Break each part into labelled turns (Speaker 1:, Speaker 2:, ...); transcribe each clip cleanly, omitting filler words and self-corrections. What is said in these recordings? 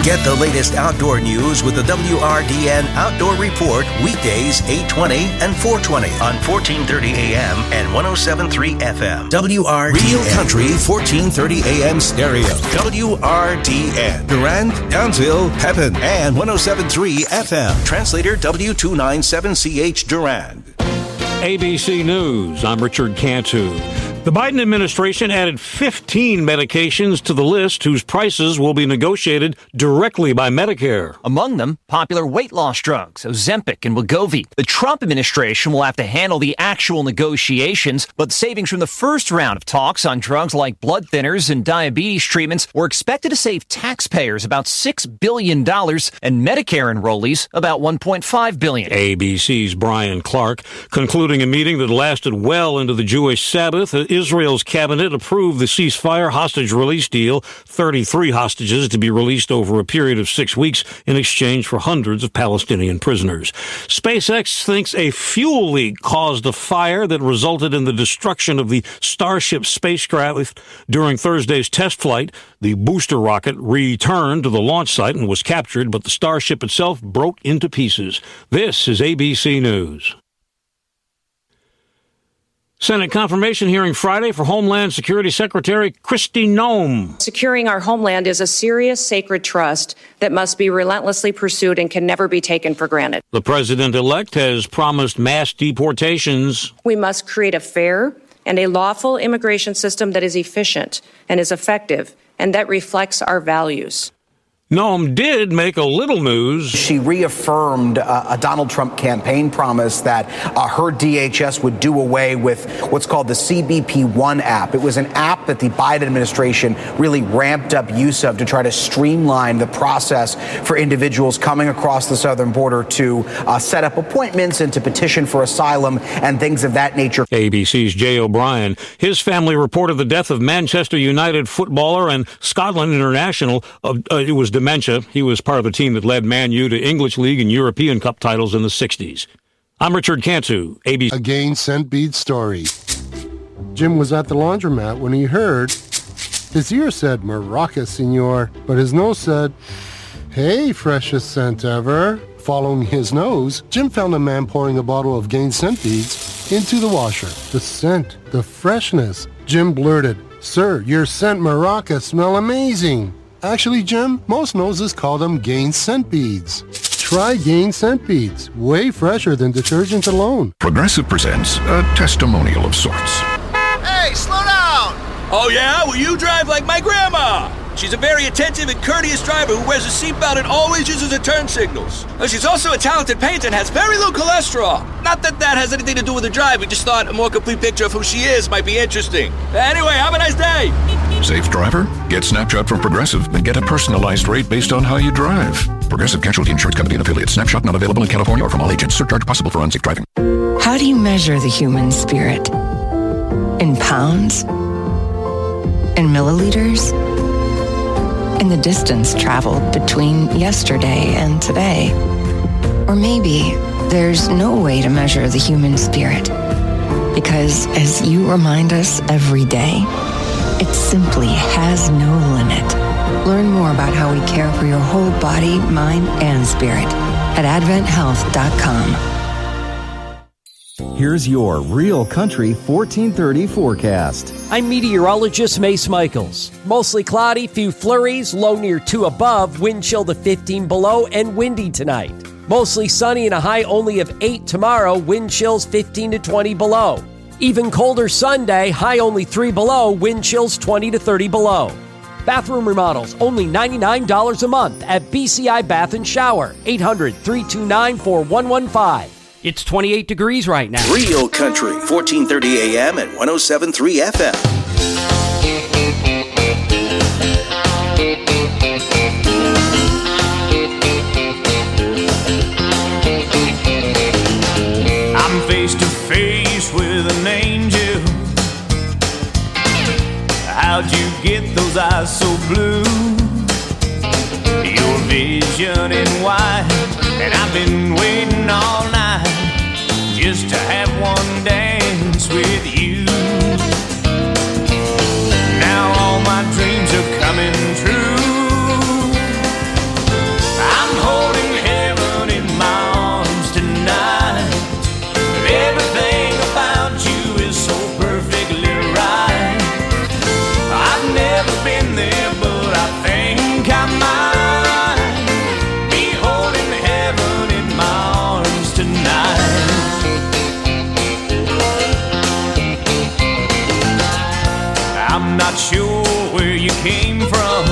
Speaker 1: Get the latest outdoor news with the WRDN Outdoor Report weekdays 8:20 and 4:20 on 1430 AM and 107.3 FM. WRDN. Real Country 1430 AM stereo. WRDN. Durand, Townsville, Pepin, and 107.3 FM. Translator W297CH Durand.
Speaker 2: ABC News. I'm Richard Cantu. The Biden administration added 15 medications to the list whose prices will be negotiated directly by Medicare.
Speaker 3: Among them, popular weight loss drugs, Ozempic and Wegovy. The Trump administration will have to handle the actual negotiations, but savings from the first round of talks on drugs like blood thinners and diabetes treatments were expected to save taxpayers about $6 billion and Medicare enrollees about $1.5 billion.
Speaker 2: ABC's Brian Clark concluding a meeting that lasted well into the Jewish Sabbath. Israel's cabinet approved the ceasefire hostage release deal, 33 hostages to be released over a period of 6 weeks in exchange for hundreds of Palestinian prisoners. SpaceX thinks a fuel leak caused a fire that resulted in the destruction of the Starship spacecraft during Thursday's test flight. The booster rocket returned to the launch site and was captured, but the Starship itself broke into pieces. This is ABC News. Senate confirmation hearing Friday for Homeland Security Secretary Kristi Noem.
Speaker 4: Securing our homeland is a serious, sacred trust that must be relentlessly pursued and can never be taken for granted.
Speaker 2: The president-elect has promised mass deportations.
Speaker 4: We must create a fair and a lawful immigration system that is efficient and is effective and that reflects our values.
Speaker 2: Noem did make a little news.
Speaker 5: She reaffirmed a Donald Trump campaign promise that her DHS would do away with what's called the CBP One app. It was an app that the Biden administration really ramped up use of to try to streamline the process for individuals coming across the southern border to set up appointments and to petition for asylum and things of that nature.
Speaker 2: ABC's Jay O'Brien. His family reported the death of Manchester United footballer and Scotland international. It was dementia. He was part of the team that led Man U to English League and European Cup titles in the 60s. I'm Richard Cantu, ABC.
Speaker 6: A Gaines St. Bede story. Jim was at the laundromat when he heard his ear said, "Maraca, senor," but his nose said, "Hey, freshest scent ever." Following his nose, Jim found a man pouring a bottle of Gaines St. Bedes into the washer. The scent, the freshness. Jim blurted, "Sir, your scent Maraca smell amazing." Actually, Jim, most noses call them Gaines St. Bedes. Try Gaines St. Bedes, way fresher than detergent alone.
Speaker 7: Progressive presents a testimonial of sorts.
Speaker 8: Hey, slow down!
Speaker 9: Oh yeah? Well, you drive like my grandma. She's a very attentive and courteous driver who wears a seatbelt and always uses her turn signals. She's also a talented painter and has very low cholesterol. Not that that has anything to do with her drive. We just thought a more complete picture of who she is might be interesting. Anyway, have a nice day.
Speaker 7: Safe driver? Get Snapshot from Progressive and get a personalized rate based on how you drive. Progressive Casualty Insurance Company and affiliates. Snapshot not available in California or from all agents. Surcharge possible for unsafe driving.
Speaker 10: How do you measure the human spirit? In pounds? In milliliters? In the distance traveled between yesterday and today? Or maybe there's no way to measure the human spirit, because as you remind us every day, it simply has no limit. Learn more about how we care for your whole body, mind, and spirit at AdventHealth.com.
Speaker 11: Here's your Real Country 1430 forecast.
Speaker 12: I'm meteorologist Mace Michaels. Mostly cloudy, few flurries, low near 2 above, wind chill to 15 below, and windy tonight. Mostly sunny and a high only of 8 tomorrow, wind chills 15 to 20 below. Even colder Sunday, high only 3 below, wind chills 20 to 30 below. Bathroom remodels only $99 a month at BCI Bath & Shower, 800-329-4115. It's 28 degrees right now.
Speaker 1: Real Country, 1430 AM and 107.3 FM.
Speaker 13: I'm face to face with an angel. How'd you get those eyes so blue? Your vision in white, and I've been waiting all night just to have one dance with you. Now all my dreams are coming true. I'm not sure where you came from,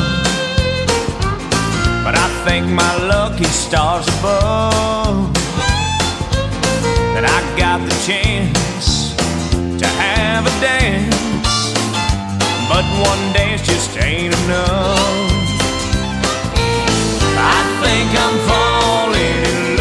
Speaker 13: but I thank my lucky stars above that I got the chance to have a dance. But one dance just ain't enough. I think I'm falling in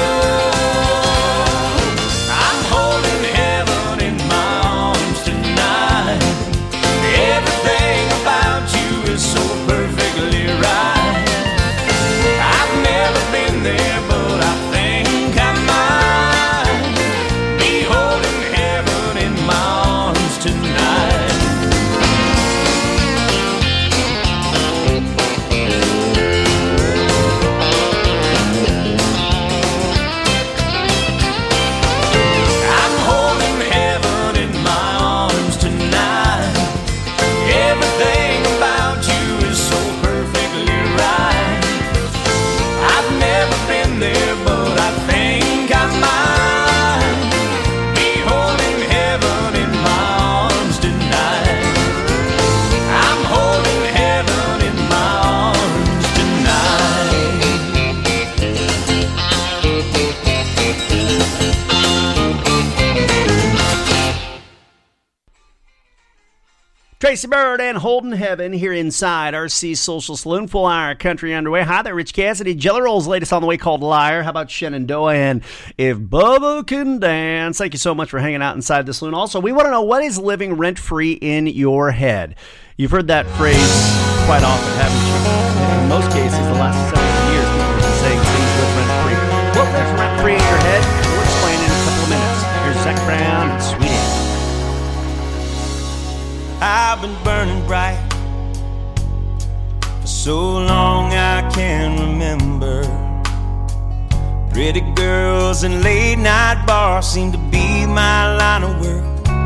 Speaker 13: love. I'm holding heaven in my arms tonight. Everything about you is so perfectly right. I've never been there, but I think I might be holding heaven in my arms tonight. I'm holding heaven in my arms tonight. Everything about you is so perfectly right. I've never been there, but I think I might be holding heaven in my arms tonight. I'm holding heaven in my arms tonight.
Speaker 14: Tracy Byrd and Holden Heaven here inside RC Social Saloon. Full hour country underway. Hi there, Rich Cassidy. Jelly Roll's latest on the way called Liar. How about Shenandoah and If Bubba Can Dance? Thank you so much for hanging out inside the saloon. Also, we want to know, what is living rent-free in your head? You've heard that phrase quite often, haven't you? In most cases, the last several years, people have been saying things live rent-free. What lives rent-free in your head? We'll explain in a couple of minutes. Here's Zach Brown and Sweet Annie.
Speaker 13: I've been burning bright for so long I can remember. Pretty girls and late night bars seem to be my line of work.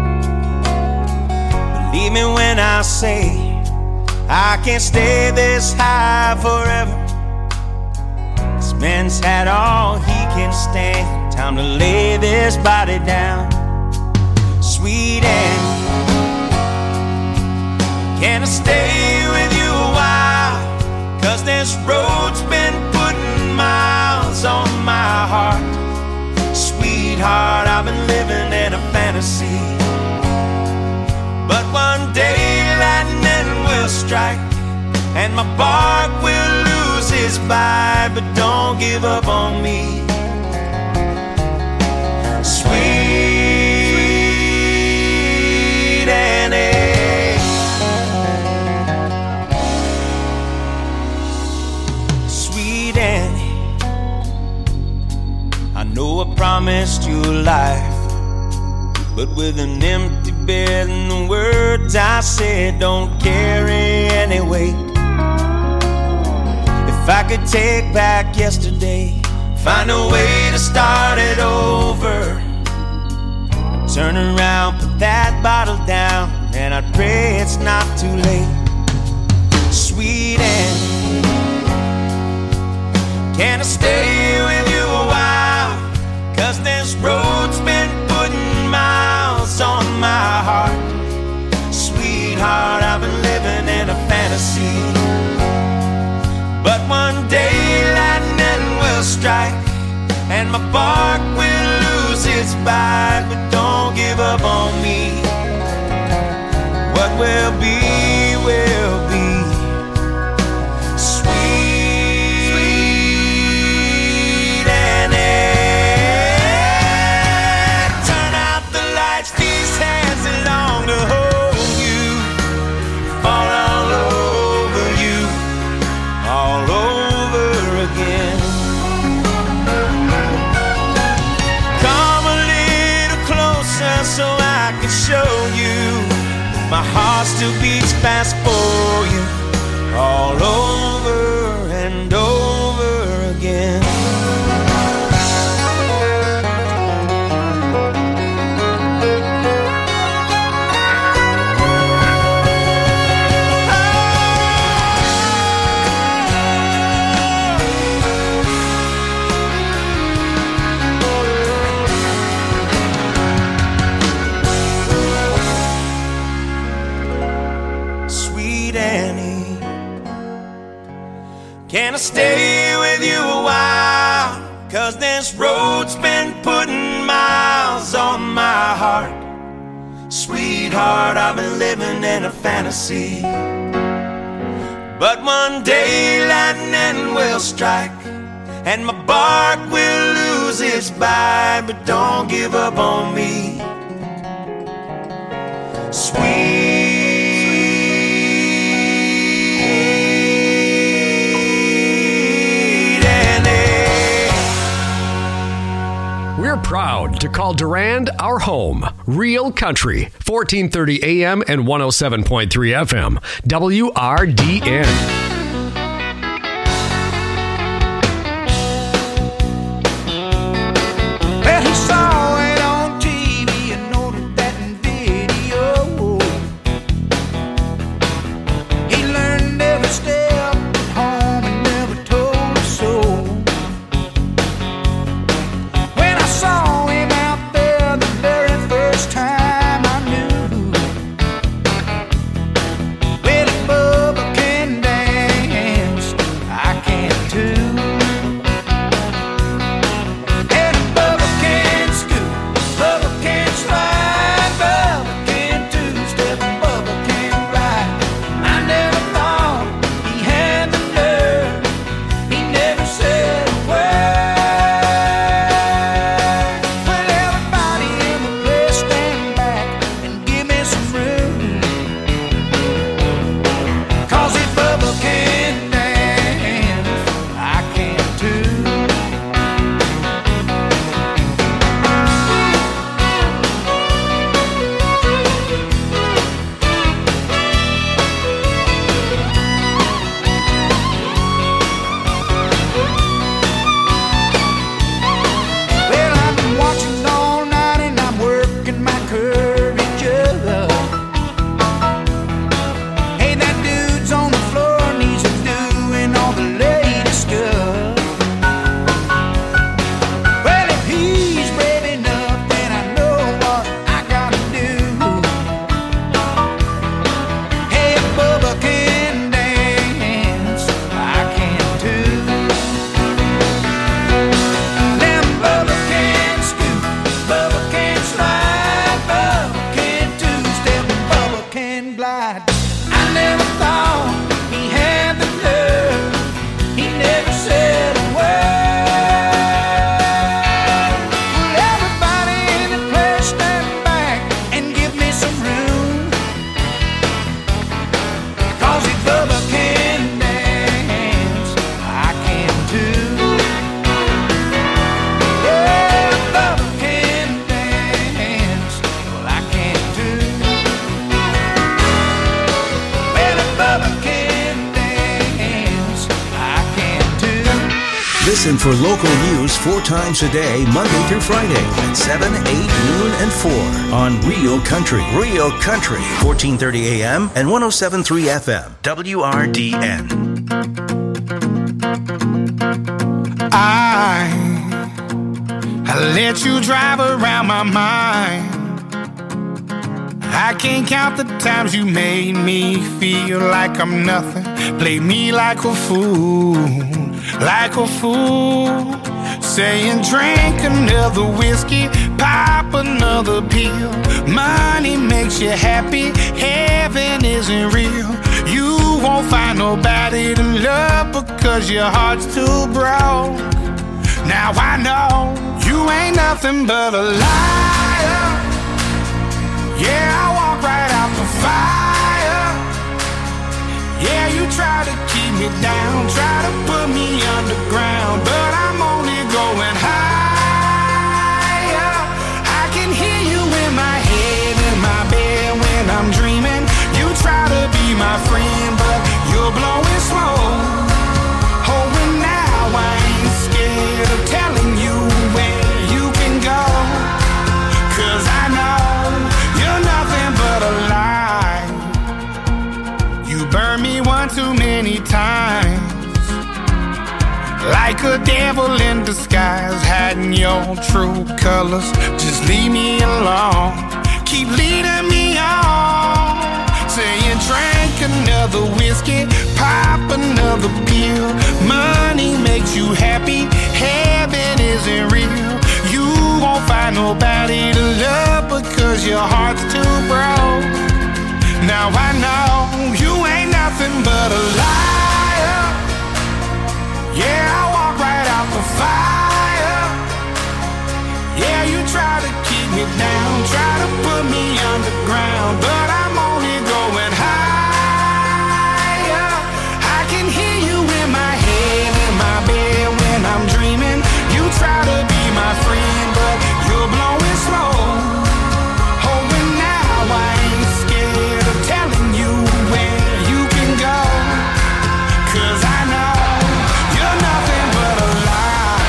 Speaker 13: Believe me when I say I can't stay this high forever. This man's had all he can stand. Time to lay this body down. Sweet Annie, can I stay with you a while? 'Cause this road's been putting miles on my heart. Sweetheart, I've been living in a fantasy, but one day lightning will strike and my bark will lose its bite. But don't give up on me, Sweet Annie. I know I promised you life, but with an empty bed and the words I said don't carry any weight. If I could take back yesterday, find a way to start it over, I'd turn around, put that bottle down, and I'd pray it's not too late. Sweet Annie, can I stay with you a while? 'Cause this road's been putting miles on my heart. Sweetheart, I've been living in a fantasy, but one day lightning will strike and my bark will lose its bite. But don't give up on me, what will be, will be. Show you my heart still beats fast for you, all over and over again. Sweet Annie, can I stay with you a while? 'Cause this road's been putting miles on my heart. Sweetheart, I've been living in a fantasy, but one day lightning will strike and my bark will lose its bite. But don't give up on me, sweet Annie.
Speaker 15: We're proud to call Durand our home. Real Country, 1430 AM and 107.3 FM, WRDN.
Speaker 13: Well, he saw it on TV and noted that in video. He learned every step at home and never told us so. When I saw him out there the very first time, I knew. Well, if Bubba can dance, I can too. And Bubba can scoot, Bubba can slide, Bubba can two-step, Bubba can ride. I never thought he had the nerve, he never said a word. Well, everybody in the place stand back and give me some room. 'Cause if Bubba can dance, I can too. Well, I've been watching all night and I'm working my courage up. Hey, that dude's on the floor and he's doing all the latest stuff. Well, if he's brave enough, then I know what I gotta do. Hey, if Bubba can dance, I can too. Now Bubba can scoot, Bubba can slide, Bubba can two-step, Bubba can glide. I never thought he had the nerve, he never said a word. Well, everybody in the place stand back and give me some room. 'Cause if Bubba can dance, I can too. Yeah, Bubba can dance, well, I can too. Well, if Bubba can dance, I can too.
Speaker 1: Listen for local news 4 times a day, Monday through Friday at 7, 8, noon, and 4 on Real Country. Real Country, 1430 AM and 107.3 FM, WRDN.
Speaker 13: I let you drive around my mind. I can't count the times you made me feel like I'm nothing. Play me like a fool, like a fool. Saying drink another whiskey, pop another pill. Money makes you happy, heaven isn't real. You won't find nobody to love because your heart's too broke. Now I know you ain't nothing but a liar. Yeah, I walk right out the fire. Yeah, you try to keep me down, try to put me underground, but I'm only going higher. I can hear you in my head, in my bed when I'm dreaming. You try to be my friend, but you're blowing smoke. Oh, and now I ain't scared of telling you where you can go. 'Cause I know you're nothing but a lie. You burned me one too many times, like a devil in disguise, hiding your true colors. Just leave me alone, keep leading me on.
Speaker 16: saying drink another whiskey, pop another pill. Money makes you happy, heaven isn't real. You won't find nobody to love because your heart's too broke. Now I know you ain't nothing but a liar. Yeah, I walk right out the fire. Yeah, you try to keep me down, try to put me underground, but I'm only going higher. I can hear you in my head, in my bed when I'm dreaming. You try to be my friend, but you're blowing slow. Oh, and now I ain't scared of telling you where you can go, 'cause I know you're nothing but a lie.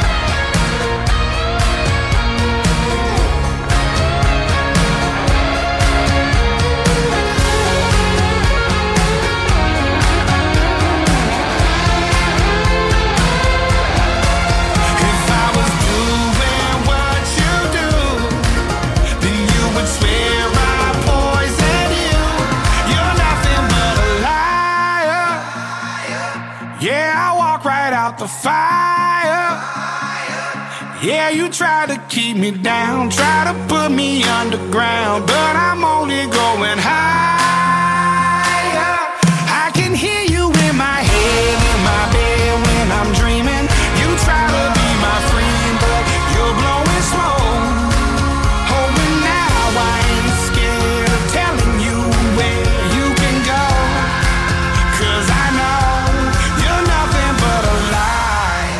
Speaker 16: If I was doing what you do, then you would swear I poisoned you. You're nothing but a liar. Yeah, I walk right out the fire. Yeah, you try to keep me down, try to put me underground, but I'm only going higher. I can hear you in my head, in my bed when I'm dreaming. You try to be my friend, but you're blowing slow. Oh, and now I ain't scared of telling you where you can go, 'cause I know you're nothing but a lie.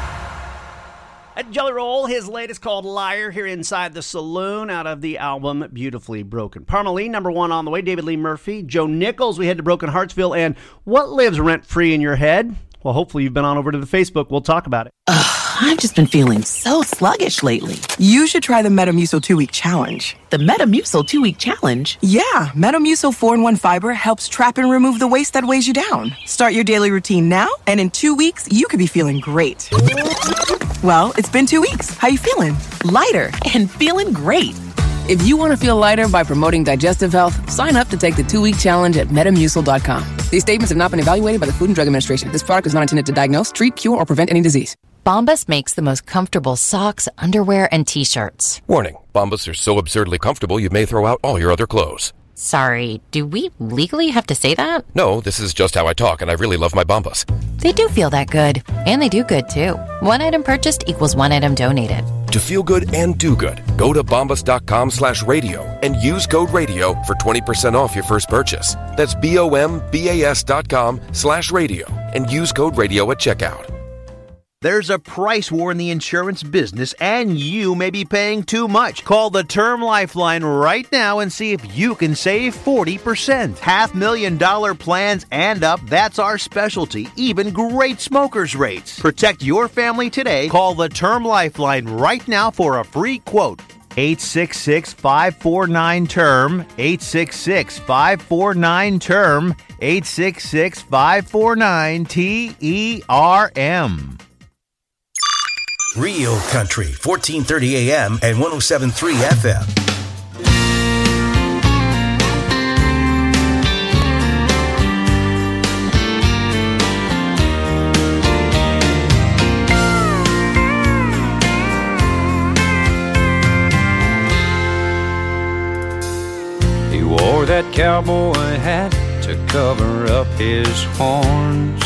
Speaker 14: Jelly Roll, his latest called Liar, here inside the saloon out of the album Beautifully Broken. Parmalee, number one on the way. David Lee Murphy, Joe Nichols, we head to Broken Heartsville, and what lives rent-free in your head? Well, hopefully you've been on over to the Facebook. We'll talk about it.
Speaker 17: I've just been feeling so sluggish lately. You should try the Metamucil 2-Week Challenge. The Metamucil 2-Week Challenge? Yeah, Metamucil 4-in-1 Fiber helps trap and remove the waste that weighs you down. Start your daily routine now, and in 2 weeks, you could be feeling great. Well, it's been 2 weeks. How you feeling? Lighter and feeling great.
Speaker 18: If you want to feel lighter by promoting digestive health, sign up to take the 2-week challenge at Metamucil.com. These statements have not been evaluated by the Food and Drug Administration. This product is not intended to diagnose, treat, cure, or prevent any disease.
Speaker 19: Bombas makes the most comfortable socks, underwear, and T-shirts.
Speaker 20: Warning, Bombas are so absurdly comfortable you may throw out all your other clothes.
Speaker 19: Sorry, do we legally have to say that?
Speaker 20: No, this is just how I talk, and I really love my Bombas.
Speaker 19: They do feel that good. And they do good, too. One item purchased equals one item donated.
Speaker 20: To feel good and do good, go to bombas.com/radio and use code radio for 20% off your first purchase. That's BOMBAS.com/radio and use code radio at checkout.
Speaker 21: There's a price war in the insurance business, and you may be paying too much. Call the Term Lifeline right now and see if you can save 40%. $500,000 plans and up, that's our specialty. Even great smokers' rates. Protect your family today. Call the Term Lifeline right now for a free quote. 866-549-TERM, 866-549-TERM, 866-549-TERM.
Speaker 1: Real Country, 1430 AM and 107.3 FM.
Speaker 22: He wore that cowboy hat to cover up his horns.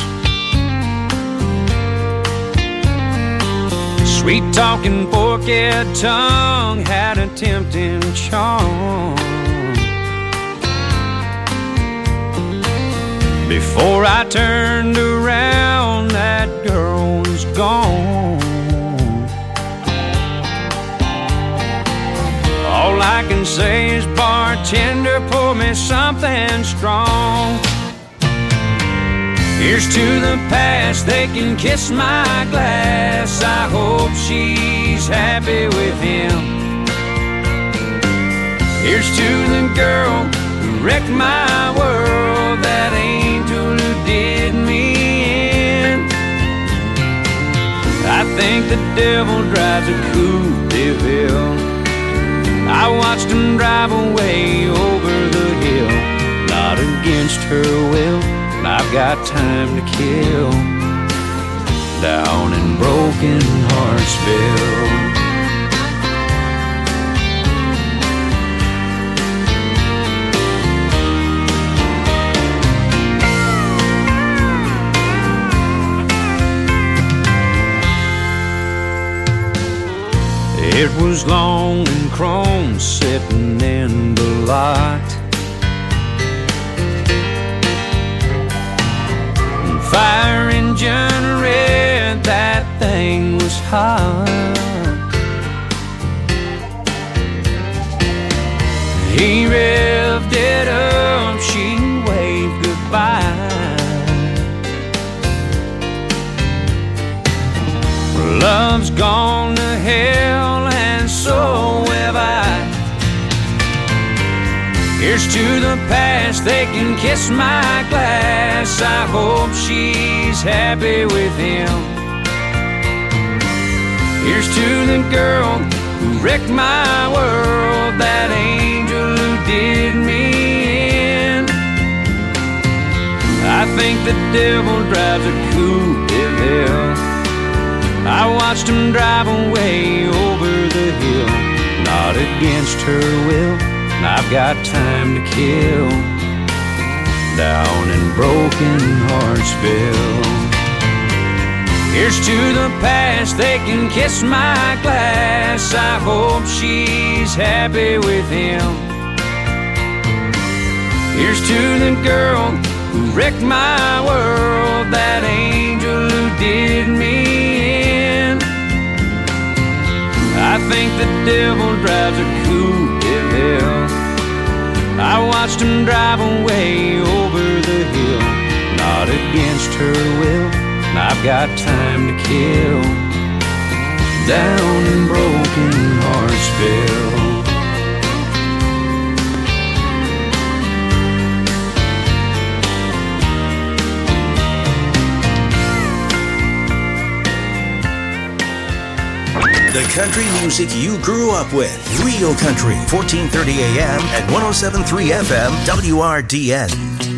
Speaker 22: Sweet-talking, forked tongue had a tempting charm. Before I turned around, that girl was gone. All I can say is, bartender, pour me something strong. Here's to the past, they can kiss my glass. I hope she's happy with him. Here's to the girl who wrecked my world, that angel who did me in. I think the devil drives a Coupe de Ville. I watched him drive away over the hill against her will. And I've got time to kill down in Broken Heartsville. It was long and chrome sitting in the lot, and fire engine red, that thing was hot. He revved it up, she waved goodbye. Love's gone to hell, and so have I. Here's to the past, they can kiss my glass. I hope she's happy with him. Here's to the girl who wrecked my world, that angel who did me in. I think the devil drives a coupe de ville. I watched him drive away over the hill, not against her will, and I've got time to kill down in Broken Heartsville. Here's to the past, they can kiss my glass. I hope she's happy with him. Here's to the girl who wrecked my world, that angel who did me in. I think the devil drives a coupe de ville. I watched him drive away over the hill, not against her will, and I've got time to kill down in Broken Heartsville.
Speaker 1: The country music you grew up with. Real Country, 1430 AM and 107.3 FM, WRDN.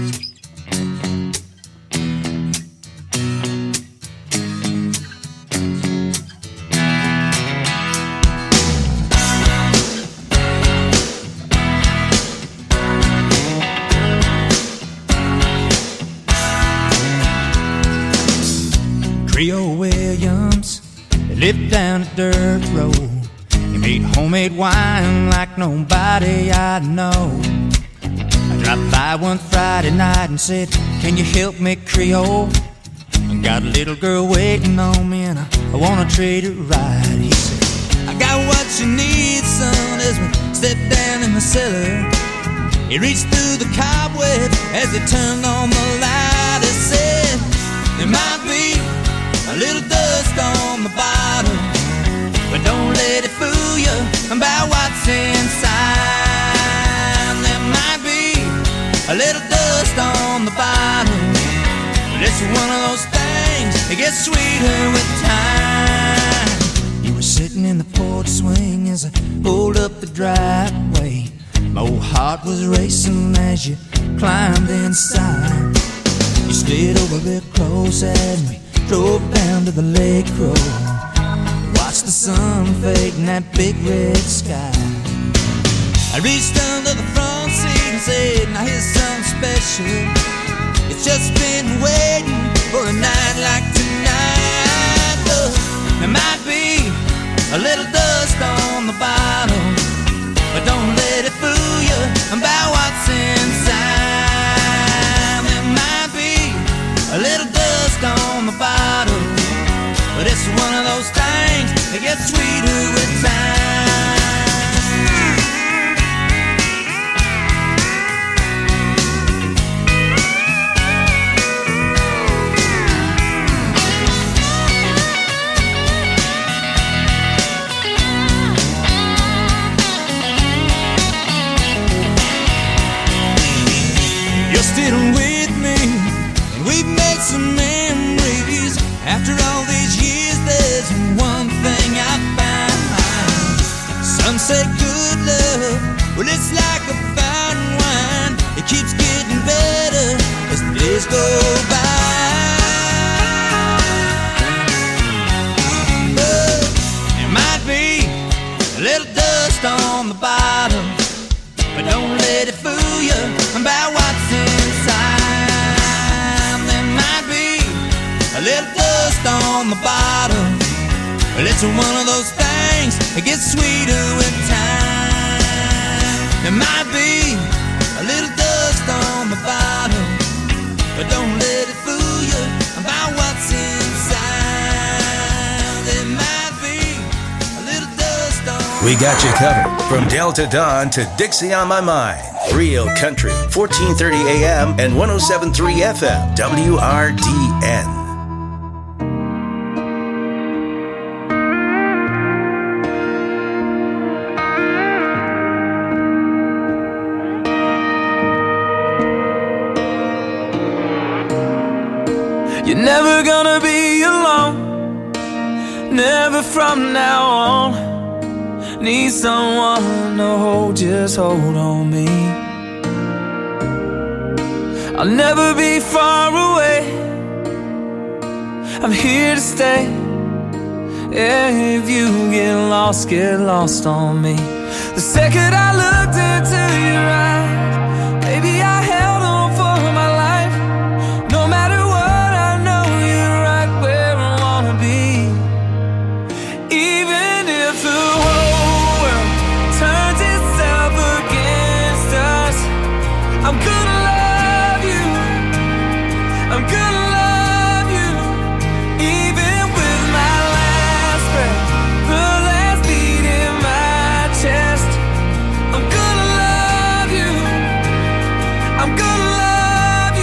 Speaker 3: Creole Williams lived down a dirt road. He made homemade wine like nobody I know. I dropped by one Friday night and said, "Can you help me, Creole? I got a little girl waiting on me and I wanna treat her right." He said, "I got what you need, son," as we stepped down in the cellar. He reached through the cobweb as he turned on the light. He said, "There might be a little dust on the bottom, but don't let it fool you about what's inside. There might be a little dust on the bottom, but it's one of those things that gets sweeter with time." You were sitting in the porch swing as I pulled up the driveway. My old heart was racing as you climbed inside. You stayed over there close as we drove down to the lake road. Watched the sun fade in that big red sky. I reached under the front seat and said, "Now here's something special. It's just been waiting for a night like tonight. Look, there might be a little dust on the bottom, but don't let it fool you about what's inside. There might be a little dust on the bottom, but it's one of those things that gets sweeter with time." You're still with me, and we've made some memories. After all these years, there's one thing I found. Some say good love, well, it's like a fine wine. It keeps getting better It's one of those things that gets sweeter with time. There might be a little dust on the bottom, but don't let it fool you about what's inside. There might be a little dust on.
Speaker 1: We got you covered from Delta Dawn to Dixie on My Mind. Real Country, 1430 AM and 107.3 FM, WRDN.
Speaker 13: You're never gonna be alone, never from now on. Need someone to hold, just hold on me. I'll never be far away, I'm here to stay. If you get lost on me. The second I looked into your eyes, baby, I held on for my life. No matter what, I know you're right where I wanna be. Even if the whole world turns itself against us, I'm gonna love you, I'm gonna love you. Even with my last breath, the last beat in my chest, I'm gonna love you, I'm gonna love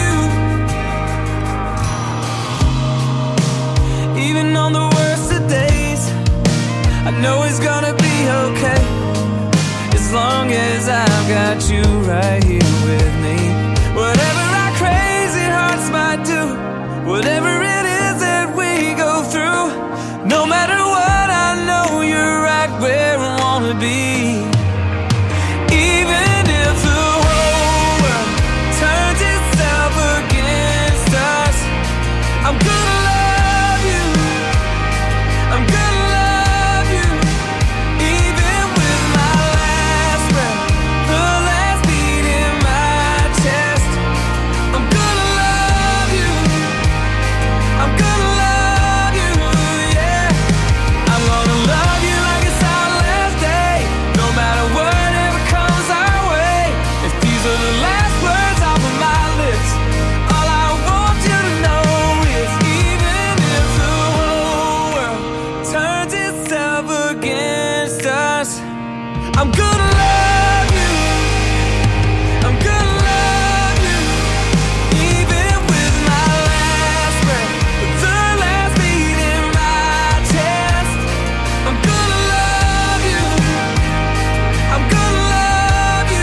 Speaker 13: you. Even on the worst of days, I know it's gonna be okay, as long as I've got you right here with me. Whatever our crazy hearts might do, whatever it is that we go through, no matter what, I know you're right where I wanna be. Even if the whole world turns itself against us, I'm gonna love you, I'm gonna love you. Even with my last breath, the last beat in my chest, I'm gonna love you, I'm gonna love you, yeah. I'm gonna love you like it's our last day, no matter whatever comes our way. If these are the last words off of my lips, all I want you to know is even if the whole world turns itself against us, I'm gonna love you, I'm gonna love you. Even with my last breath, the last beat in my chest, I'm gonna love you, I'm gonna love you.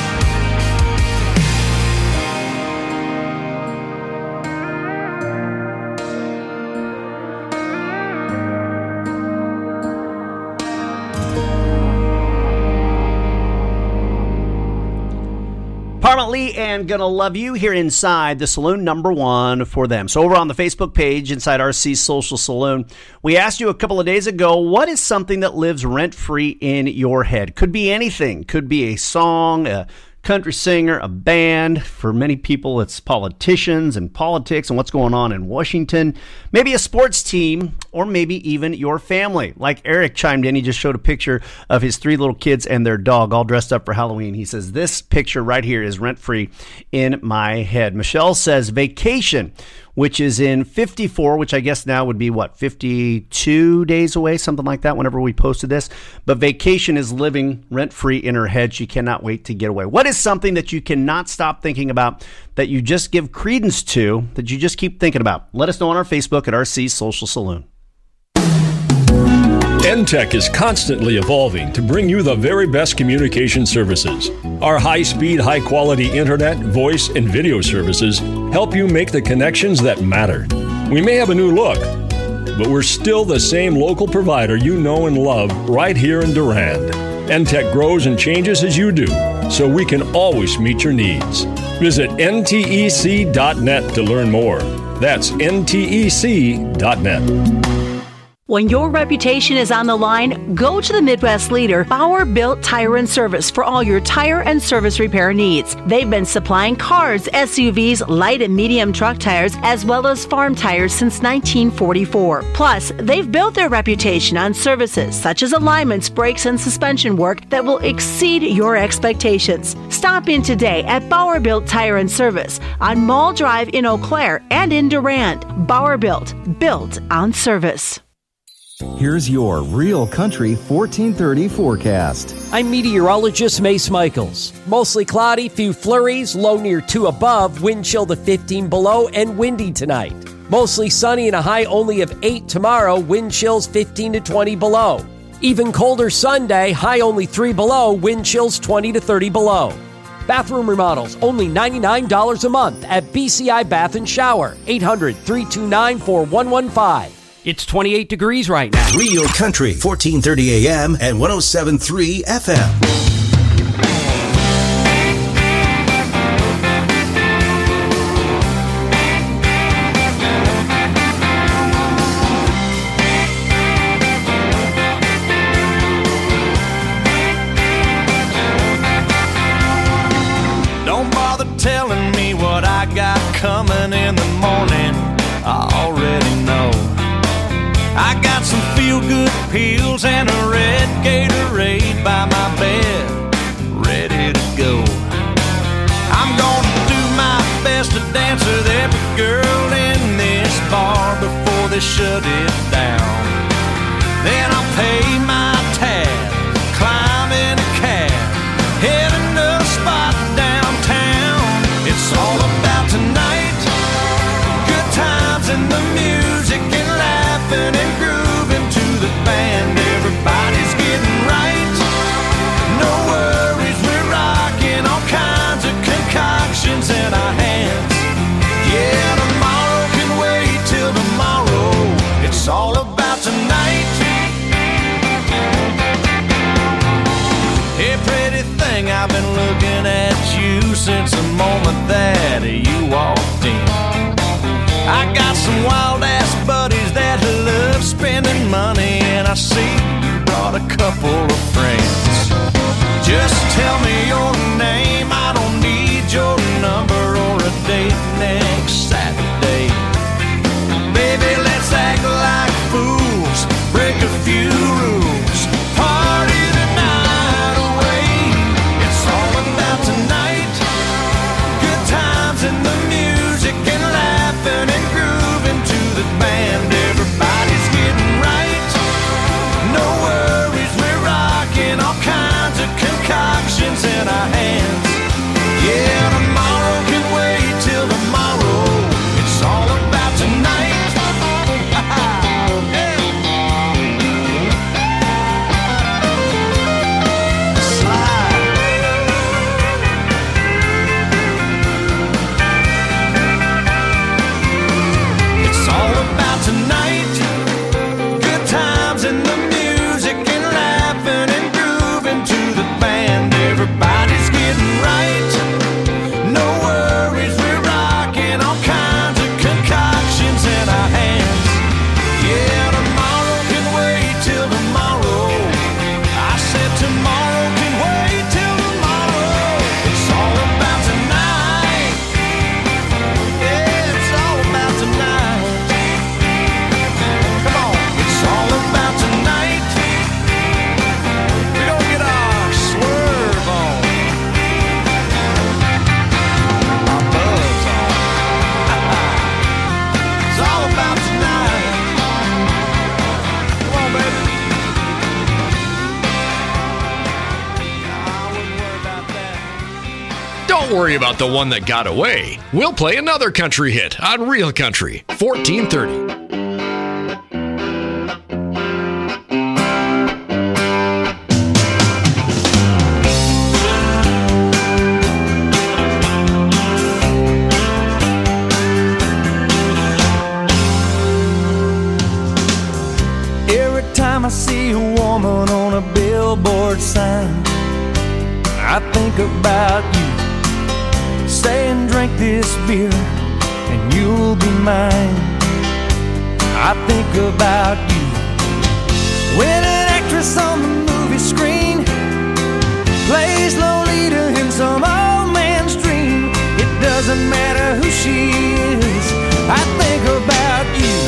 Speaker 14: Parma Lee and Gonna Love You here inside the Saloon, #1 for them. So over on the Facebook page inside RC Social Saloon, we asked you a couple of days ago, what is something that lives rent-free in your head? Could be anything. Could be a song, a country singer, a band. For many people, it's politicians and politics and what's going on in Washington. Maybe a sports team, or maybe even your family. Like Eric chimed in, he just showed a picture of his 3 little kids and their dog all dressed up for Halloween. He says, this picture right here is rent-free in my head. Michelle says, vacation, which is in 54, which I guess now would be, 52 days away, something like that, whenever we posted this. But vacation is living rent-free in her head. She cannot wait to get away. What is something that you cannot stop thinking about, that you just give credence to, that you just keep thinking about? Let us know on our Facebook at RC Social Saloon.
Speaker 4: NTech is constantly evolving to bring you the very best communication services. Our high-speed, high-quality internet, voice, and video services help you make the connections that matter. We may have a new look, but we're still the same local provider you know and love right here in Durand. NTech grows and changes as you do, so we can always meet your needs. Visit ntec.net to learn more. That's ntec.net.
Speaker 2: When your reputation is on the line, go to the Midwest leader, Bauer Built Tire and Service, for all your tire and service repair needs. They've been supplying cars, SUVs, light and medium truck tires, as well as farm tires since 1944. Plus, they've built their reputation on services such as alignments, brakes, and suspension work that will exceed your expectations. Stop in today at Bauer Built Tire and Service on Mall Drive in Eau Claire and in Durand. Bauer Built on service.
Speaker 11: Here's your Real Country 1430 forecast.
Speaker 12: I'm meteorologist Mace Michaels. Mostly cloudy, few flurries, low near 2 above, wind chill to 15 below, and windy tonight. Mostly sunny and a high only of 8 tomorrow, wind chills 15 to 20 below. Even colder Sunday, high only 3 below, wind chills 20 to 30 below. Bathroom remodels only $99 a month at BCI Bath and Shower, 800-329-4115. It's 28 degrees right now.
Speaker 1: Real Country, 1430 AM and 107.3 FM.
Speaker 13: Don't bother telling me what I got coming in the morning. I already know. I got some feel-good pills and a red Gatorade by my bed, ready to go. I'm gonna do my best to dance with every girl in this bar before they shut it down. Then I'll pay my tab, climb in a cab, heading to a spot downtown. It's all about tonight, good times and the music and laughing and grooving to the band. Everybody's getting right, no worries, we're rocking all kinds of concoctions in our hands. Yeah, tomorrow can wait till tomorrow. It's all about tonight. Hey, pretty thing, I've been looking at you since the moment that you walked in. I got some wild-ass buddies that love spending money, and I see you brought a couple of friends. Just tell me your name, I don't need your number or a date next Saturday. Baby, let's act like fools, break a few rules, party the night away. It's all about tonight, good times and the music and laughing and grooving to the band. Everybody's getting right, no worries, we're rocking all kinds of concoctions in our hands. Yeah, tomorrow can wait till tomorrow. It's all about tonight. It's all about tonight, good times and the music and laughing and grooving to the band. Everybody's getting right, no worries, we're rocking all kinds of concoctions in our hands. Yeah, tomorrow can wait till tomorrow. I said tomorrow can wait till tomorrow. It's all about tonight. Yeah, it's all about tonight. Come on, it's all about tonight. We're gonna get our swerve on, our buzz on. It's all about tonight. Come on, baby.
Speaker 15: Don't worry about the one that got away. We'll play another country hit on Real Country 1430.
Speaker 13: Every time I see a woman on a billboard sign, I think about you, saying drink this beer and you'll be mine. I think about you
Speaker 3: When an actress on the movie screen plays Lolita in some old man's dream, it doesn't matter who she is, I think about you.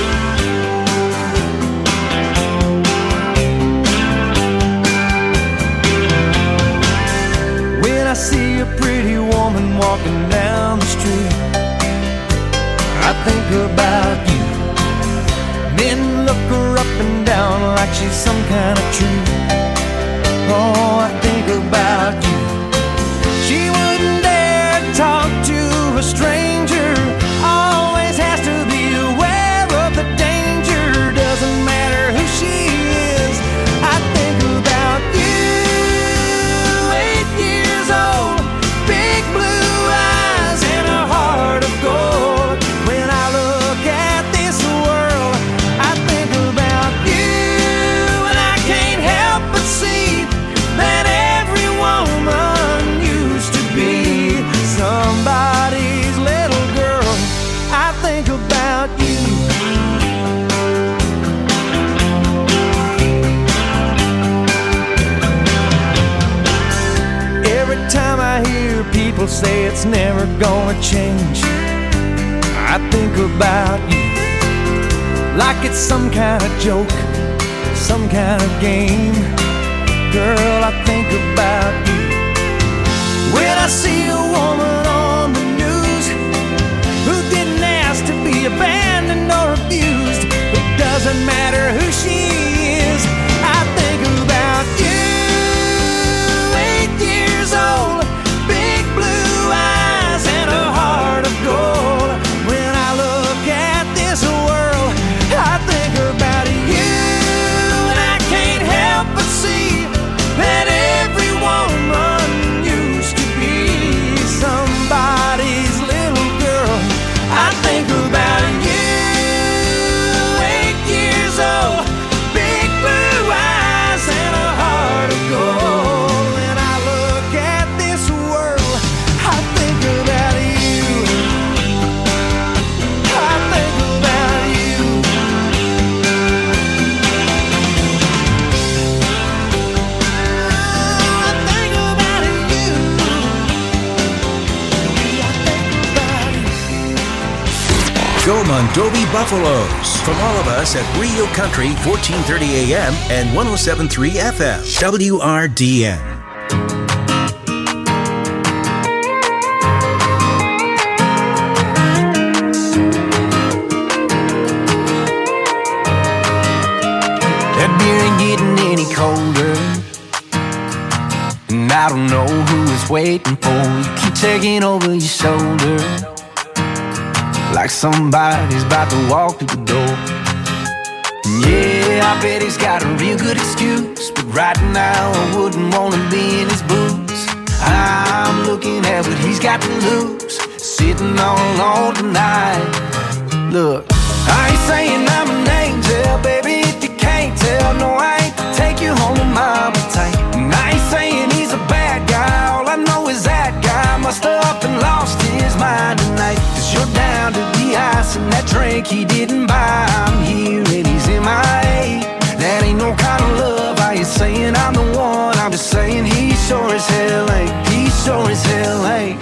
Speaker 3: When I see a pretty woman walking down the street, I think about you. Men look her up and down like she's some kind of treat. Oh, I think about you. She wouldn't dare talk to a stranger, always has to be aware of the danger. Doesn't matter who she is, I think about you. 8 years old, big blue eyes and a heart of gold. When I look at this world, I think about you, and I can't help but see that every woman used to be somebody's little girl. I think about you. Every time I hear people say it's never gonna change, I think about you. Like it's some kind of joke, some kind of game. Girl, I think about you. When I see a woman on the news who didn't ask to be abandoned or abused, it doesn't matter who she is, I think about you. 8 years old, big blue eyes and a heart of gold. When I look at this world, I think about you, and I can't help but see that every woman used to be somebody's little girl. I think about you. 8 years old, big blue eyes and a heart of gold. When I look at this world, I think about you. I think about you.
Speaker 1: Joe Mondovi Buffaloes. From all of us at Rio Country, 1430 AM and 107.3 FM. WRDN.
Speaker 3: That beer ain't getting any colder, and I don't know who it's waiting for. You keep checking over your shoulder like somebody's about to walk through the door. Yeah, I bet he's got a real good excuse, but right now I wouldn't wanna be in his boots. I'm looking at what he's got to lose, sitting all alone tonight. Look, I ain't saying I'm an angel, baby, if you can't tell. No, I ain't to take you home to mama tight. And I ain't saying he's a bad guy, all I know is that guy must have up and lost his mind tonight. 'Cause you're down to the ice and that drink he didn't buy. I'm here and he's MIA. That ain't no kind of love. I ain't saying I'm the one, I'm just saying he sure as hell ain't. He sure as hell ain't.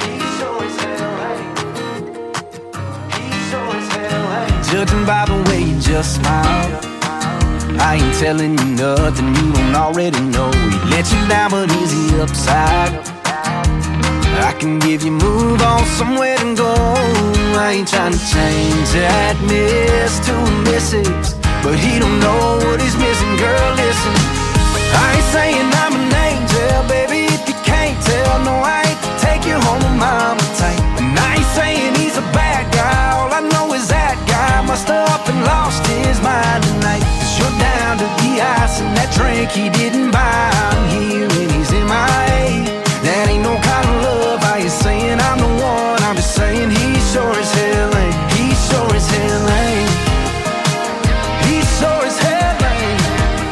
Speaker 3: Judging by the way you just smile, I ain't telling you nothing you don't already know. He let you down, but he's the upside. I can give you move on, somewhere to go. I ain't trying to change that miss to a missus, but he don't know what he's missing. Girl, listen, I ain't saying I'm an angel, baby, if you can't tell. No, I ain't to take you home to mama tight. And I ain't saying he's a bad guy, all I know is that guy must have up and lost his mind tonight. 'Cause you're down to the ice and that drink he didn't buy. I'm here and he's MIA. That ain't no kind of love. I ain't saying I'm the one, I'm just saying he sure as hell ain't. He sure as hell ain't. He sure as hell ain't.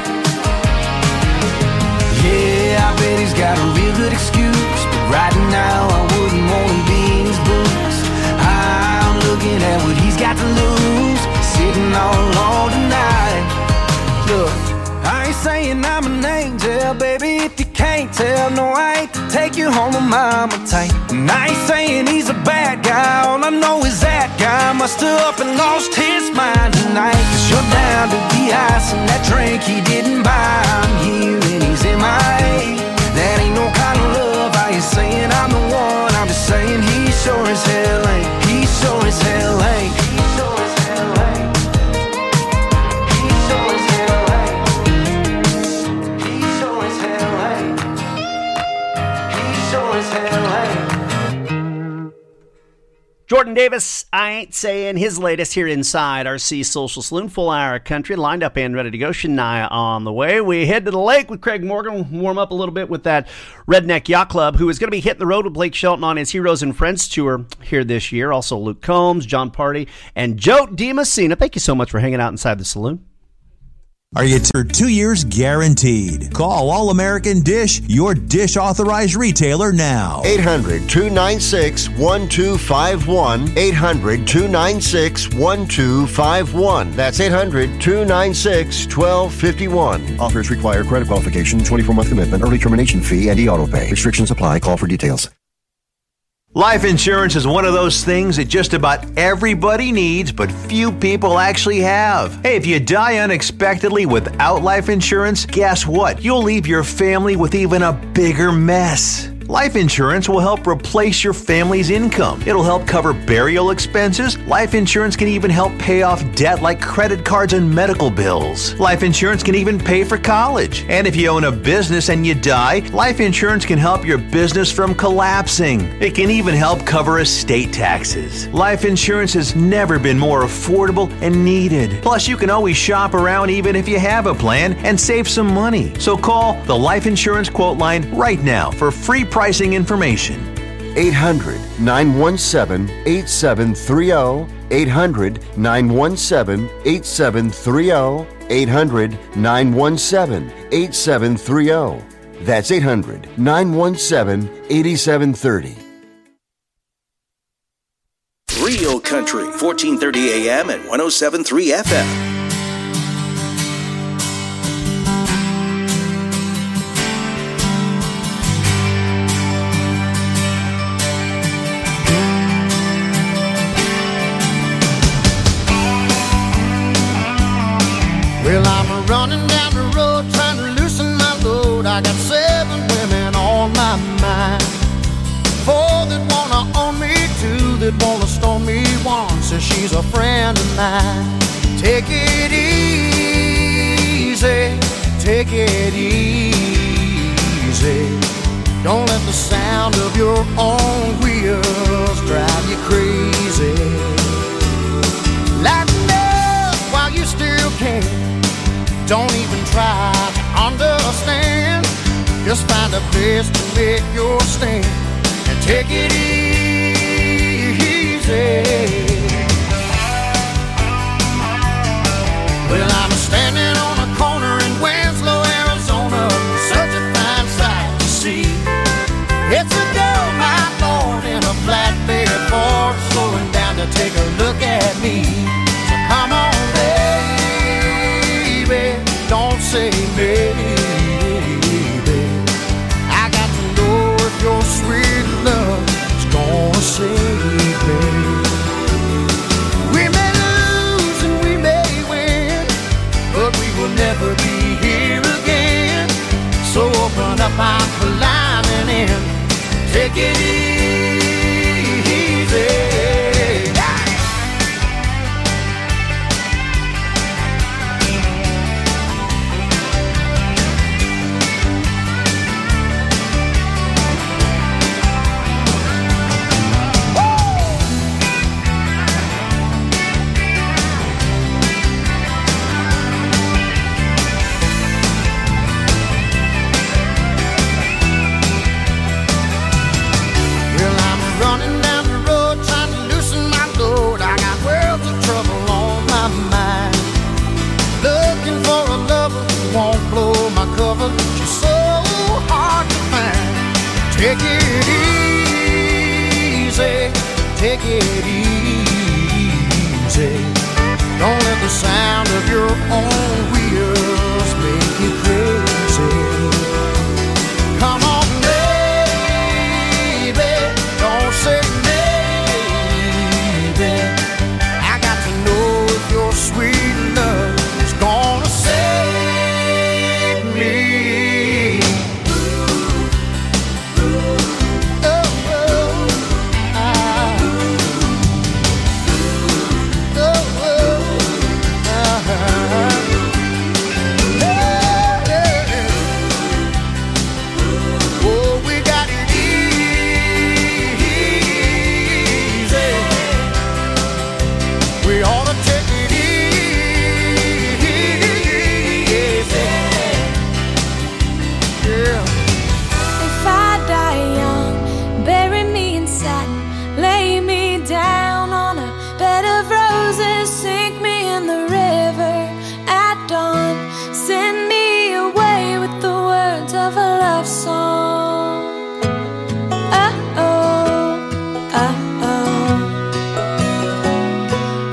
Speaker 3: Yeah, I bet he's got a real good excuse, but right now I wouldn't want to be in his boots. I'm looking at what he's got to lose, sitting all alone tonight. Look, I
Speaker 13: saying I'm an angel, baby, if you can't tell. No, I ain't to take you home to mama tight. And I ain't saying he's a bad guy, all I know is that guy must have up and lost his mind tonight. 'Cause you're down to the ice and that drink he didn't buy. I'm here and he's MIA. That ain't no kind of love. I ain't saying I'm the one, I'm just saying he sure as hell ain't. He sure as hell ain't. He sure as hell ain't. He sure as hell ain't. He sure as hell ain't. He sure as hell ain't.
Speaker 14: Jordan Davis, I ain't saying, his latest here inside RC Social Saloon. Full hour of country lined up and ready to go. Shania on the way. We head to the lake with Craig Morgan. Warm up a little bit with that Redneck Yacht Club, who is going to be hitting the road with Blake Shelton on his Heroes and Friends tour here this year. Also Luke Combs, John Party, and Joe DiMessina. Thank you so much for hanging out inside the saloon.
Speaker 5: Are you for 2 years guaranteed? Call All American Dish, your dish authorized retailer now.
Speaker 6: 800-296-1251. 800-296-1251. That's 800-296-1251. Offers require credit qualification, 24-month commitment, early termination fee, and e-auto pay. Restrictions apply. Call for details.
Speaker 21: Life insurance is one of those things that just about everybody needs, but few people actually have. Hey, if you die unexpectedly without life insurance, guess what? You'll leave your family with even a bigger mess. Life insurance will help replace your family's income. It'll help cover burial expenses. Life insurance can even help pay off debt like credit cards and medical bills. Life insurance can even pay for college. And if you own a business and you die, life insurance can help your business from collapsing. It can even help cover estate taxes. Life insurance has never been more affordable and needed. Plus, you can always shop around even if you have a plan and save some money. So call the Life Insurance Quote Line right now for free pricing information.
Speaker 6: 800-917-8730. 800-917-8730. 800-917-8730. That's 800-917-8730.
Speaker 1: Real Country, 1430 AM and 107.3 FM.
Speaker 16: Well, I'm running down the road trying to loosen my load. I got 7 women on my mind. 4 that wanna own me, 2 that wanna stone me. 1 says she's a friend of mine. Take it easy, take it easy. Don't let the sound of your own wheels drive you crazy. Lighten up while you still can. Don't even try to understand. Just find a place to make your stand and take it easy. Well, I'm standing on a corner in Winslow, Arizona. Such a fine sight to see. It's a gold mine born in a flatbed Ford, slowing down to take a look at me. So come on, baby, don't say maybe. I got to know if your sweet love is gonna save me. We may lose and we may win, but we will never be here again. So open up our climbing in, take it easy. Woo!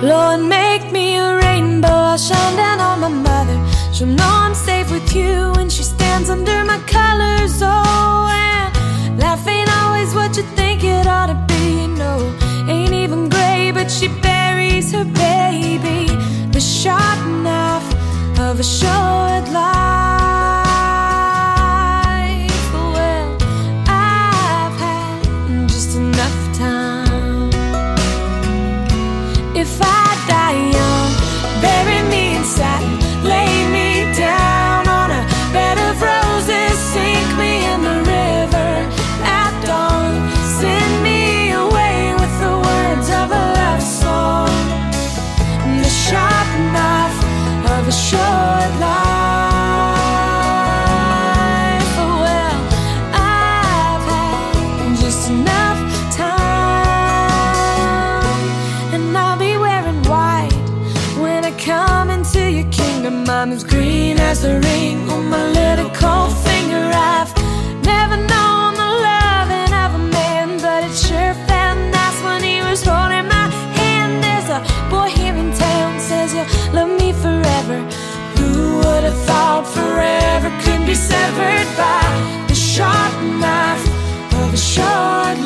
Speaker 8: Lord, make me a rainbow. I'll shine down on my mother. She'll know I'm safe with you when she stands under my colors. Oh, and life ain't always what you think it ought to be. No, ain't even gray, but she buries her baby. The sharp knife of a short life. Well, I've had just enough time. If I die young, bury me in satin, lay me down on a bed of roses, sink me in the river at dawn, send me away with the words of a love song. The sharp knife of a short life. Well, I've had just enough time, and I'll be wearing white when I come into your kingdom. I'm as green as the ring on my little cold finger. I've never known the loving of a man, but it sure felt nice when he was holding my hand. There's a boy here in town says he'll love me forever. Who would have thought forever could be severed by the sharp knife of a short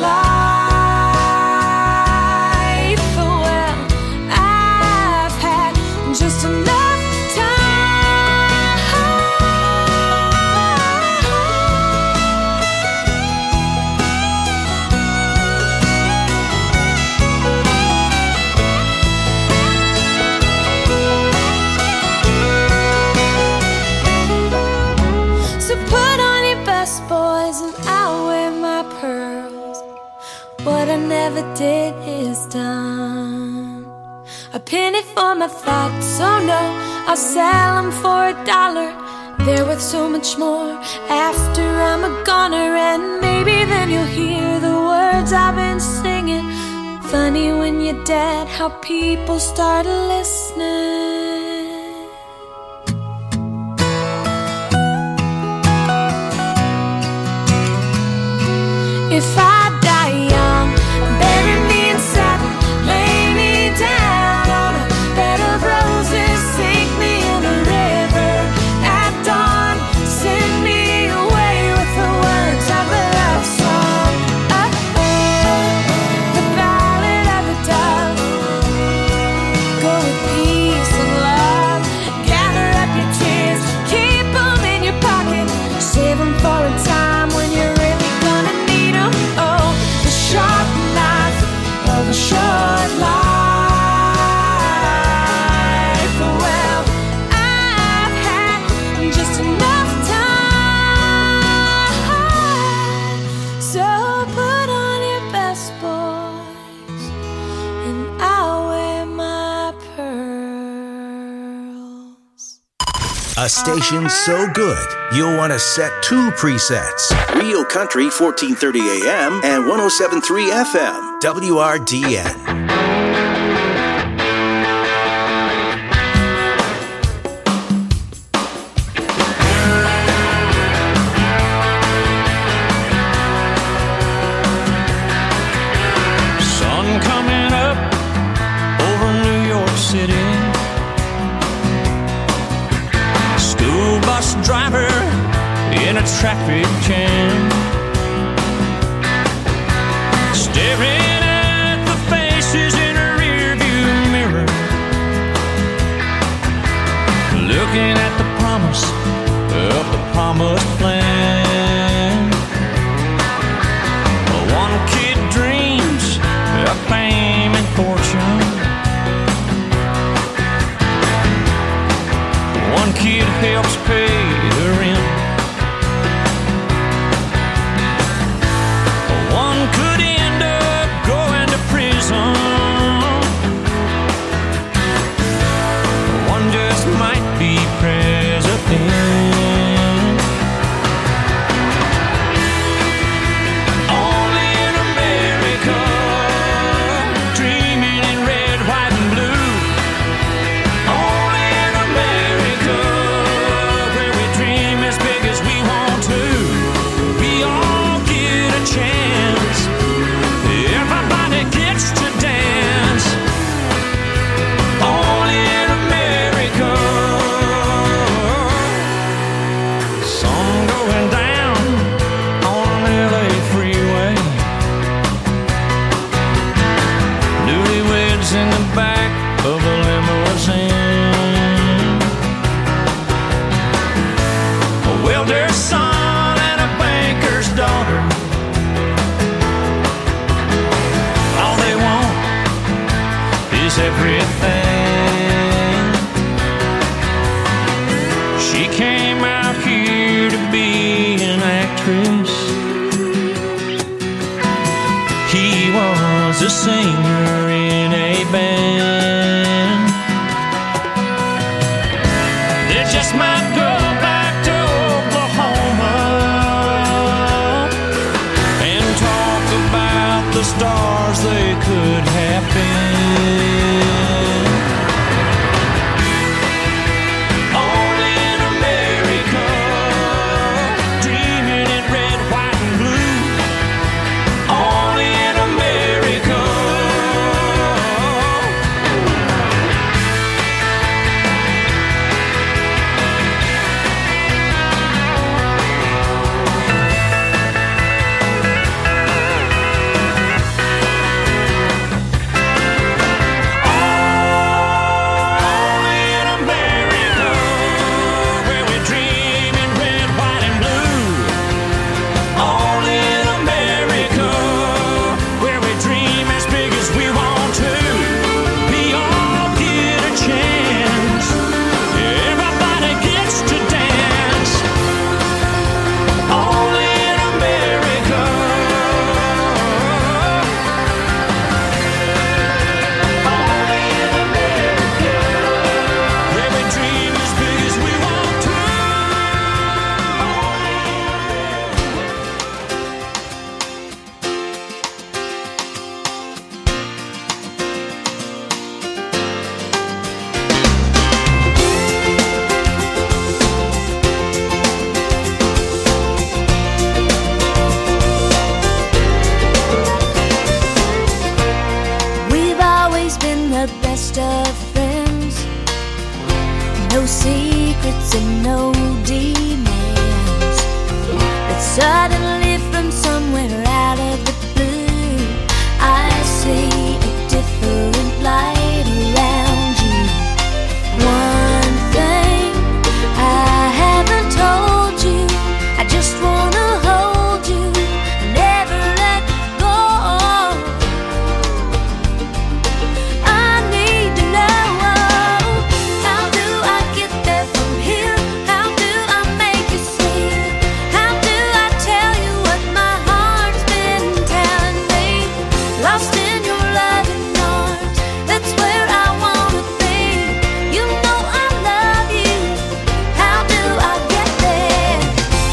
Speaker 8: life? Well, I've had just enough what I never did is done. A penny for my thoughts, oh no, I'll sell them for $1. They're worth so much more after I'm a goner. And maybe then you'll hear the words I've been singing. Funny when you're dead how people start listening. If I die young, bury me in satin, lay me down on a bed of roses, sink me in a river at dawn, send me away with the words of a love song. The ballad of the dove. Go with peace and love. Gather up your tears, keep them in your pocket, save them for a time when you're really gonna need them. Oh, the sharp knife of a short life. Well, I've had just enough time. So put on your best, boys, and I'll wear my pearls.
Speaker 1: A station so good, you'll want to set 2 presets. Real Country 1430 AM and 107.3 FM. WRDN.
Speaker 22: Sun coming up over New York City. School bus driver in a traffic jam, staring at the faces in a rearview mirror, looking at the promise of the promised plan. One kid dreams of fame and fortune. One kid helps pay the rent. One could end up going to prison. One just might be president. everything. She came out here to be an actress. He was a singer in a band. They just might go back to Oklahoma and talk about the stars they could have been. Only in America, dreaming in red, white, and blue. Only in America.
Speaker 8: No secrets and no demands. But suddenly from somewhere out of the blue, I see a different light around you. One thing I haven't told you, I just wanna hold you, never let go. I need to know, how do I get there from here? How do I make you see? How do I tell you what my heart's been telling me? Lost in your loving arms, that's where I wanna be. You know I love you, how do I get there?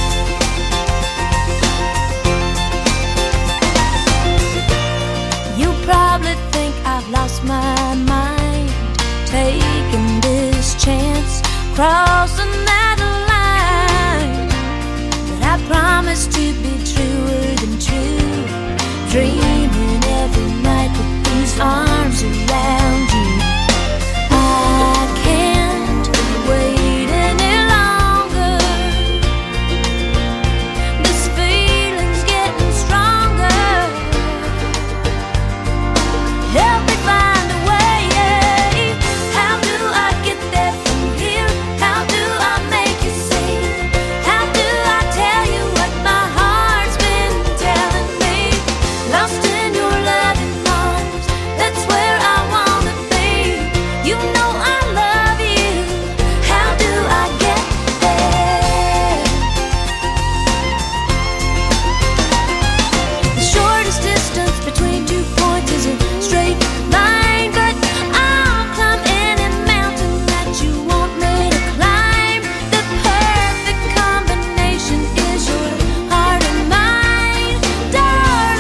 Speaker 8: You probably think I've lost my mind, taking this chance, crossing that line. But I promise to be truer than true, dreaming every night with these arms.